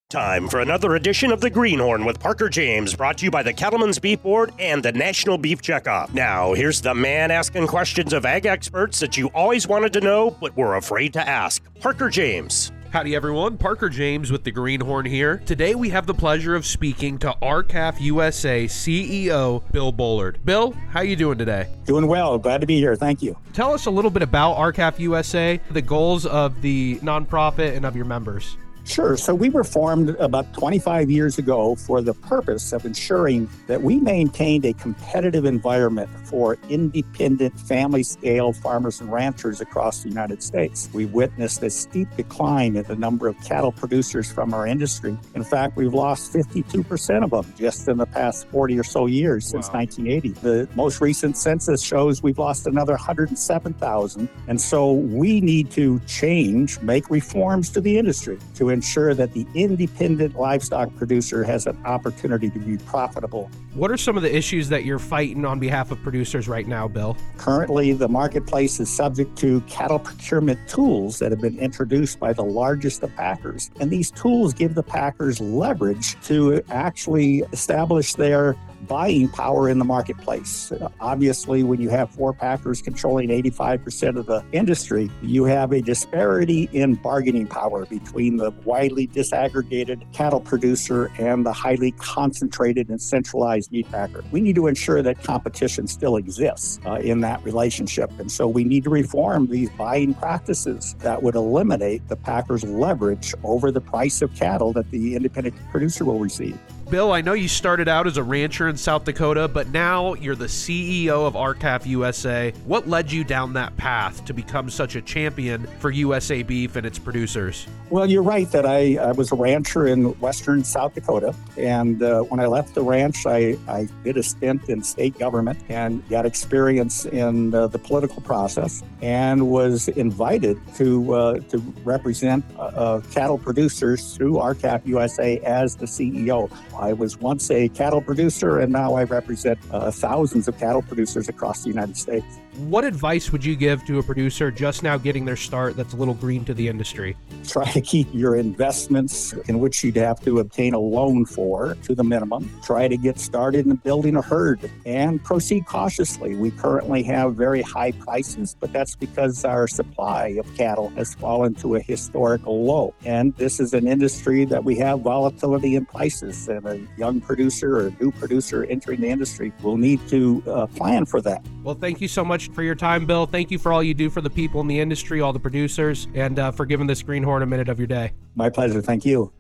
Time for another edition of The Greenhorn with Parker James, brought to you by the Cattlemen's Beef Board and the National Beef Checkoff. Now, here's the man asking questions of ag experts that you always wanted to know but were afraid to ask. Parker James. Howdy everyone, Parker James with The Greenhorn here. Today we have the pleasure of speaking to R-CALF USA CEO Bill Bollard. Bill, how you doing today? Doing well, glad to be here, thank you. Tell us a little bit about R-CALF USA, the goals of the nonprofit and of your members. Sure. So we were formed about 25 years ago for the purpose of ensuring that we maintained a competitive environment for independent family-scale farmers and ranchers across the United States. We witnessed a steep decline in the number of cattle producers from our industry. In fact, we've lost 52% of them just in the past 40 or so years since 1980. The most recent census shows we've lost another 107,000. And so we need to make reforms to the industry to ensure that the independent livestock producer has an opportunity to be profitable. What are some of the issues that you're fighting on behalf of producers right now, Bill? Currently, the marketplace is subject to cattle procurement tools that have been introduced by the largest of packers. And these tools give the packers leverage to actually establish their buying power in the marketplace. Obviously, when you have four packers controlling 85% of the industry, you have a disparity in bargaining power between the widely disaggregated cattle producer and the highly concentrated and centralized meat packer. We need to ensure that competition still exists in that relationship. And so we need to reform these buying practices that would eliminate the packers' leverage over the price of cattle that the independent producer will receive. Bill, I know you started out as a rancher in South Dakota, but now you're the CEO of R-CALF USA. What led you down that path to become such a champion for USA Beef and its producers? Well, you're right that I was a rancher in western South Dakota. And when I left the ranch, I did a stint in state government and got experience in the political process and was invited to represent cattle producers through R-CALF USA as the CEO. I was once a cattle producer, and now I represent thousands of cattle producers across the United States. What advice would you give to a producer just now getting their start that's a little green to the industry? Try to keep your investments, in which you'd have to obtain a loan for, to the minimum. Try to get started in building a herd and proceed cautiously. We currently have very high prices, but that's because our supply of cattle has fallen to a historical low. And this is an industry that we have volatility in prices, and a young producer or a new producer entering the industry will need to plan for that. Well, thank you so much for your time, Bill. Thank you for all you do for the people in the industry, all the producers, and for giving this Greenhorn a minute of your day. My pleasure. Thank you.